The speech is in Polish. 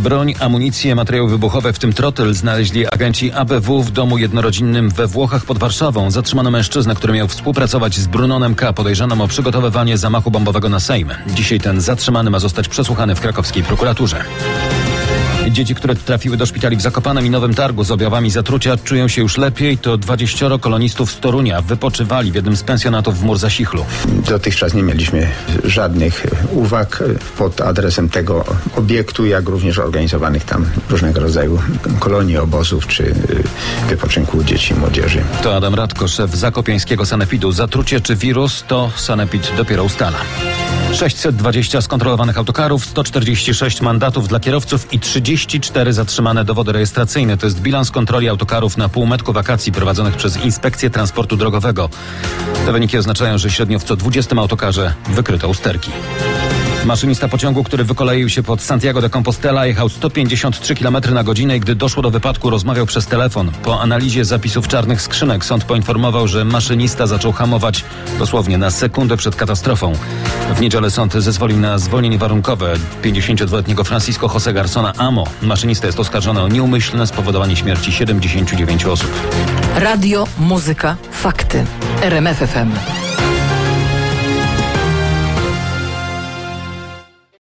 Broń, amunicję, materiały wybuchowe, w tym trotyl, znaleźli agenci ABW w domu jednorodzinnym we Włochach pod Warszawą. Zatrzymano mężczyznę, który miał współpracować z Brunonem K., podejrzanym o przygotowywanie zamachu bombowego na Sejm. Dzisiaj ten zatrzymany ma zostać przesłuchany w krakowskiej prokuraturze. Dzieci, które trafiły do szpitali w Zakopanem i Nowym Targu z objawami zatrucia, czują się już lepiej. To 20 kolonistów z Torunia wypoczywali w jednym z pensjonatów w Murzasichlu. Dotychczas nie mieliśmy żadnych uwag pod adresem tego obiektu, jak również organizowanych tam różnego rodzaju kolonii, obozów czy wypoczynku dzieci i młodzieży. To Adam Radko, szef zakopiańskiego sanepidu. Zatrucie czy wirus, to sanepid dopiero ustala. 620 skontrolowanych autokarów, 146 mandatów dla kierowców i 34 zatrzymane dowody rejestracyjne. To jest bilans kontroli autokarów na półmetku wakacji prowadzonych przez Inspekcję Transportu Drogowego. Te wyniki oznaczają, że średnio w co 20 autokarze wykryto usterki. Maszynista pociągu, który wykoleił się pod Santiago de Compostela, jechał 153 km na godzinę i gdy doszło do wypadku, rozmawiał przez telefon. Po analizie zapisów czarnych skrzynek sąd poinformował, że maszynista zaczął hamować dosłownie na sekundę przed katastrofą. W niedzielę sąd zezwolił na zwolnienie warunkowe 52-letniego Francisco José Garzona Amo. Maszynista jest oskarżony o nieumyślne spowodowanie śmierci 79 osób. Radio, muzyka, fakty. RMF FM.